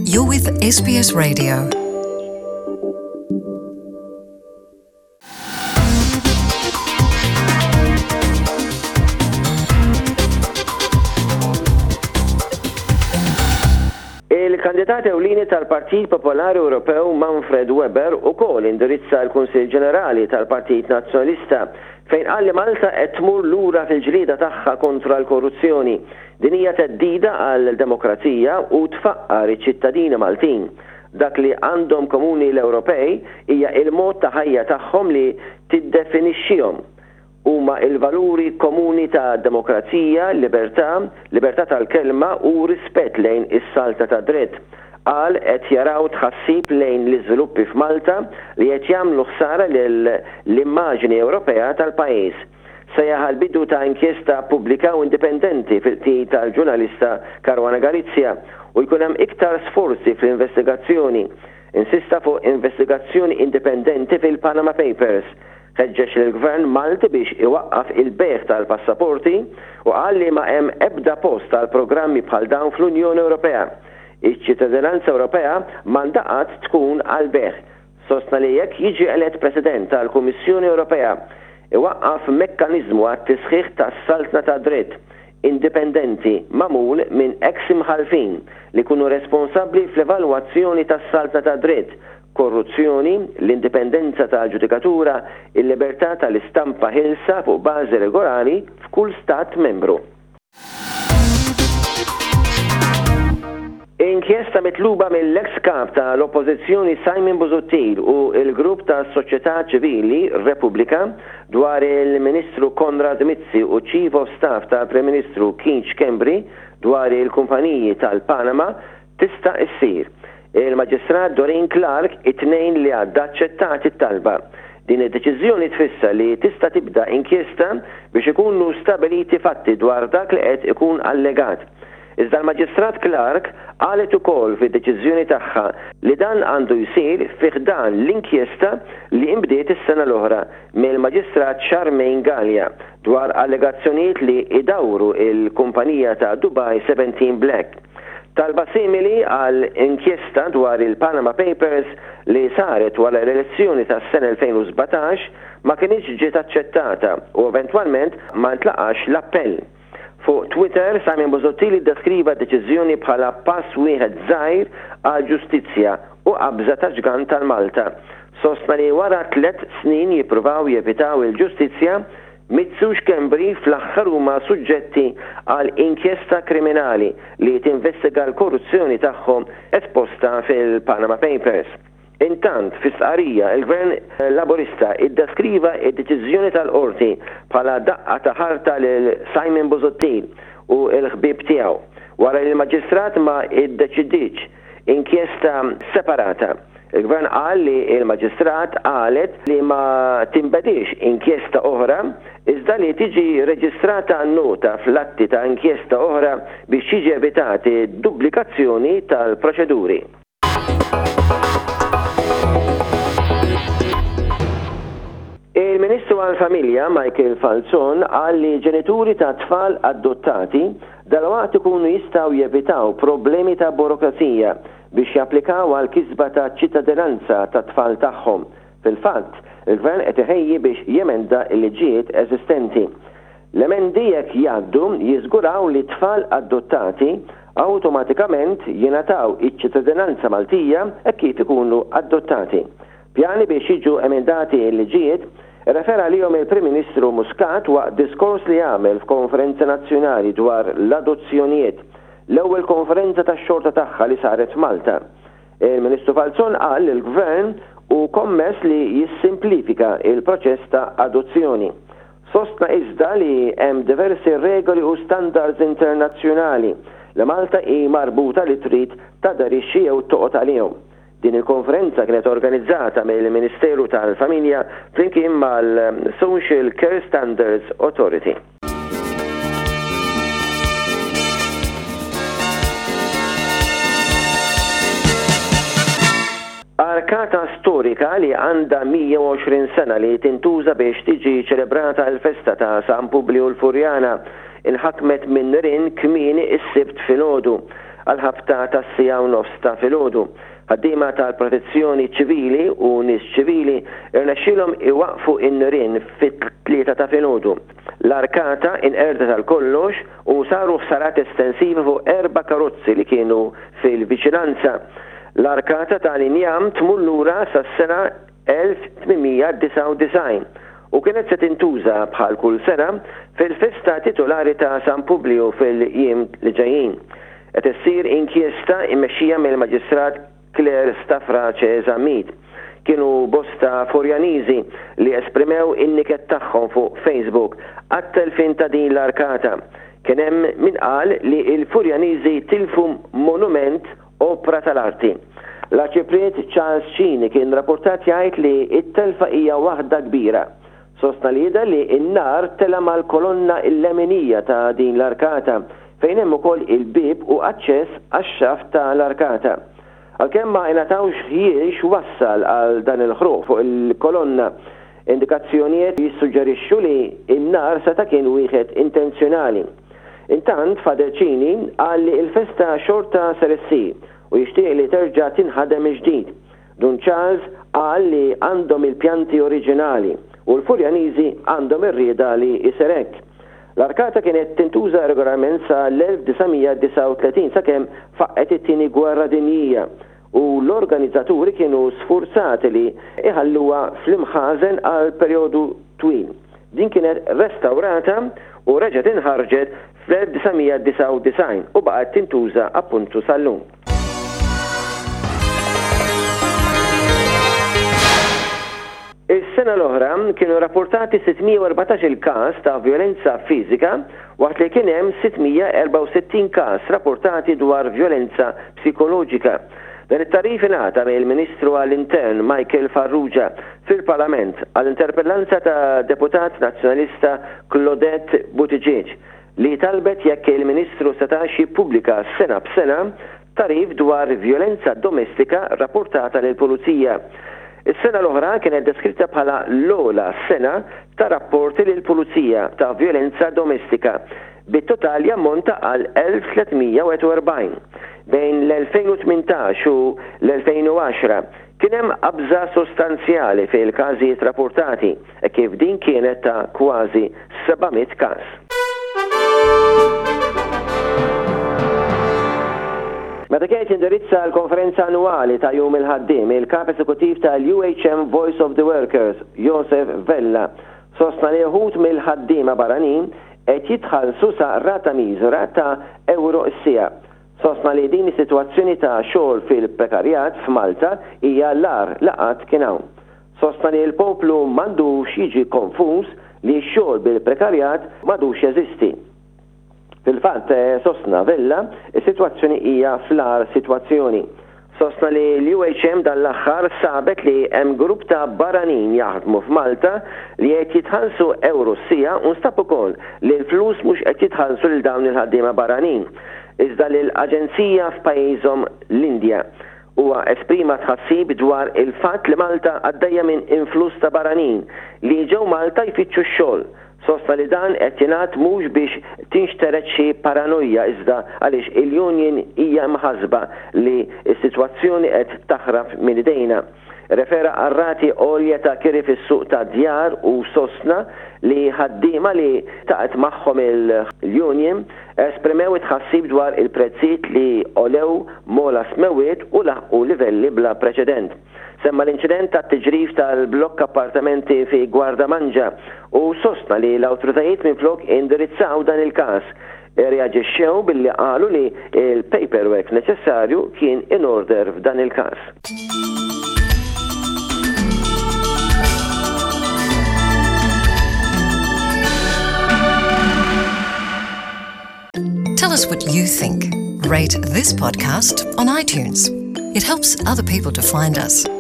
You're with SBS Radio. Il-kandidat ewlieni tal-Partit Popolari Ewropew Manfred Weber ukoll indirizza l-Kunsill Ġenerali tal-Partit Nazzjonalista fejn qal li Malta qed tmur lura fil-ġlieda tagħha kontra l-korruzzjoni. Din hija teddida għall-demokrazija u tfaqqar iċ-ċittadini Maltin. Dak li għandhom komuni l-Ewropej hija il-mod ta' ħajja tagħhom li tiddefinixxihom. Huma il-valuri komuni ta' demokrazija, libertà tal-kelma u rispett lejn is-salta ta' dritt. Qal qed jaraw tħassib lejn l-iżviluppi f'Malta li qed jagħmlu ħsara l-immaġni Ewropea tal-pajjiż. Sejjaħ bidu ta' inkjesta pubblika u indipendenti fil-tid tal-ġurnalista Caruana Galizia u jkun hemm iktar sforzi fl-investigazzjoni. Insista fuq investigazzjoni indipendenti fil-Panama Papers. Ħeġġeġ lill-Gvern Malti biex iwaqqaf il-beħ tal-passaporti u qal li ma hemm ebda post tal-programmi bħal dawn fl-Unjoni Ewropea. Iċ-ċittadinanza Ewropea m'għandha qatt tkun għal beħ. Sostna li jekk jiġi elett President tal-Kummissjoni Ewropea iwaqqaf mekkaniżmu għat-tisħiħ tas-saltna ta' dritt indipendenti magħmul minn ex-imħalfin li jkunu responsabbli fl-evalwazzjoni tas-saltna ta' dritt, korruzzjoni, l-indipendenza tal-ġudikatura, il-libertà tal-istampa ħilsa fuq bażi regolari f'kull stat membru. Inkjesta mitluba mill-ex kap tal-Oppożizzjoni Simon Busuttil u il-grupp ta' Soċjetà Ċivili Repubblika dwar il-Ministru Konrad Mizzi u Chief of Staff tal-Prim Ministru Keith Schembri dwar il-kumpaniji tal-Panama tista' issir. Il-Maġistrat Doreen Clark it-tnejn li għadda aċċettat it-talba. Din id-deċiżjoni tfisser li tista' tibda inkjesta biex ikunu stabiliti fatti dwar dak li qed ikun allegat. Iżda l-Maġistrat Clark qalet ukoll fid-deċiżjoni tagħha li dan għandu jsir fih dan l-inkjesta li imbdiet is-sena l-oħra mill-Maġistrat Charmaine Gallia dwar allegazzjonijiet li idawru il-kumpanija ta' Dubai 17 Black. Talba simili għal inkjesta dwar il-Panama Papers li saret wara l-elezzjoni tas-sena 2017 ma kienx ġiet aċċettata u eventwalment ma ntlaqax l-appell. Fuq Twitter, Simon Busuttil iddeskriva d-deċiżjoni bħala pass wieħed żgħir għal ġustizzja u qabża ta' ġgant tal-Malta. Sostna li wara 3 snin jippruvaw jevitaw il-ġustizzja, Mizzi u Schembri fl-aħħar huma suġġetti għal inkjesta kriminali li tinvestiga l-korruzzjoni tagħhom esposta fil-Panama Papers. Intant, fis-sqarrija, il-Gvern Laburista iddeskriva id-deċiżjoni tal-qorti bħala daqqa ta' ħarta lil Simon Busuttil u l-ħbieb tiegħu. Wara li l-Maġistrat ma iddeċidiċ inkjesta separata. Il-Gvern qal li l-Maġistrat qalet li ma timbedix inkjesta oħra iżda li tiġi reġistrata nota fl-atti ta' inkjesta oħra biex jiġi evitati duplikazzjoni tal-proċeduri. Il-Ministru għall-Familja Michael Falzon qal li ġenituri ta' tfal adottati dalwaqt ikunu jistgħu jevitaw problemi ta' burokrazija biex japplikaw għal kisba ta' ċittadinanza ta' tfal tagħhom. Fil-fatt, il-Gvern qed iħejji biex jemenda l-liġijiet eżistenti. L-emendi jekk jgħaddu jiżguraw li tfal adottati awtomatikament jingħataw iċ-ċittadinanza Maltija hekk kif ikunu adottati. Pjani biex jiġu emendati l-liġijiet refera lihom il-Prim Ministru Muscat waqt diskors li għamel f'konferenza nazzjonali dwar l-adozzjonijiet, l-ewwel konferenza tax-xorta tagħha li saret f'Malta. Il-Ministru Falzon qal li l-Gvern u kommess li jissimplifika il-proċess ta' adozzjoni. Sostna iżda li hemm diversi regoli u standards internazzjonali li Malta hi marbuta li trid tadarixxi jew toqgħod għalihom. Din il-konferenza kienet organizzata mill-Ministeru tal-Familja flimkien mal-Social Care Standards Authority. Arkata storika li għandha 120 sena li tintuża biex tiġi ċelebrata l-festa ta' San Publiu l-Furjana inħakmet minn nirien kmieni is-sibt filgħodu. għal ħabta tas-sija u nofs ta' filgħodu. Ħaddiema tal-protezzjoni ċivili u nies ċivili irnexxielhom iwaqfu in-nirien fit-3 ta' filgħodu. L-arkata inqerdet għal kollox u saru ħsarat estensivi fuq 4 karozzi li kienu fil-viċinanza. L-arkata tal-injam tmur lura sas-sena 1899 u kienet se tintuża bħal kull sena fil-festa titolari ta' San Publiu fil-jiem li ġejjin. Qed issir inkjesta immexxija mill-Maġistrat Claire Staffrace Zamid. Kienu bosta Furjaniżi li esprimew in-niket tagħhom fuq Facebook għat-telfin ta' din l-arkata. Kien hemm min qal li l-Furjaniżi tilfu monument opra tal-arti. L-Arċipriet Charles Cini kien rapportat jgħid li t-telfa hija waħda kbira. Sostna li jidher li n-nar tela mal-kolonna il-leminija ta' din l-arkata fejn hemm ukoll il-bib u aċċess għax-xaft ta' l-arkata. Għalkemm ma ingħatawx jiex wassal għal dan il-ħruq fuq il-kolonna, indikazzjonijiet jissuġġerixxu li n-nar seta' kien wieħed intenzjonali. Intant Fader Cini qal li l-festa xorta ser issir u jixtieq li terġa' tinħadem ġdid. Dun Charles qal li għandhom il-pjanti oriġinali u l-Furjaniżi għandhom ir-rieda li jsir hekk. L-arkata kienet tintuża regolarment sa l-1939 sakemm faqqet it-tieni gwerra dinjija u l-organizzaturi kienu sfurzati li iħalluha fl-imħażen għal perjodu twil. Din kienet restawrata u reġgħet inħarġet fl-1999 u baqgħet tintuża appuntu sal-lum. Is-sena l-oħra kienu rapportati 614 każ ta' violenza fiżika waqt li kien hemm 664 każ rapportati dwar violenza psikoloġika. Dan it-tarif ingħata mill-Ministru għall-Intern Michael Farrugia fil-Parlament għall-interpellanza ta' deputat nazzjonalista Claudette Buttigieg li talbet jekk il-Ministru setax jippubblika sena b'sena tarif dwar violenza domestika rapportata lill-Pulizija. Is-sena l-oħra kienet deskritta bħala l-ogħla sena ta' rapporti lill-Pulizija ta' violenza domestika bit-total jammonta għal 1341. Bejn l-2018 u l-2010 kien hemm qabża sostanzjali fil-każijiet rapportati e kif din kienet ta' kważi 700 każ. Meta kienet indirizza l-konferenza annwali ta' Jum il-Ħaddiem, il-kap eżekuttiv tal-UHM Voice of the Workers, Joseph Vella, sostna li wħud mill-ħaddiema barranin qed jitħallsu sa rata miżura ta' euro s-sija. Sostna li din is-sitwazzjoni ta' xogħol fil-prekarjat f'Malta hija l-ar laqat kien hawn. Sostna li l-poplu m'għandux jiġi konfuż li x-xogħol bil-prekarjat m'għadux jeżisti. Fil-fatt, sostna Vella, is-sitwazzjoni hija fl-ar sitwazzjoni. Sostna li l-UHM dan l-aħħar sabet li hemm grupp ta' barranin jaħdmu f'Malta li qed jitħallsu euro s-sija u nstab ukoll li l-flus mhux qed jitħallsu lil dawn il-ħaddiema barranin. Iżda lill-aġenzija f'pajjiżhom l-Indja huwa esprima tħassib dwar il-fatt li Malta għaddejja minn influss ta' barranin li ġew Malta jfittxu x-xogħol. Sostna li dan qed jingħad mhux biex tinxteret xi paranoja iżda għaliex il-union hija mħassba li s-sitwazzjoni qed taħrab minn idejna. Refera għarrati għolja ta' kiri fis-suq ta' djar u sostna li ħaddiema li taqet magħhom il-union esprimew tħassib dwar il-prezzijiet li olew mola smewiet u laħqu livelli bla preċedent. Semma l-inċident ta' tiġrif tal-blokk appartamenti fi Gwardamanġa u sostna li l-awtoritajiet minflok indirizzaw dan il-każ. Reaġixxew billi qalu li il-paperwork neċessarju kien in order f'dan il-każ. Tell us what you think. Rate this podcast on iTunes. It helps other people to find us.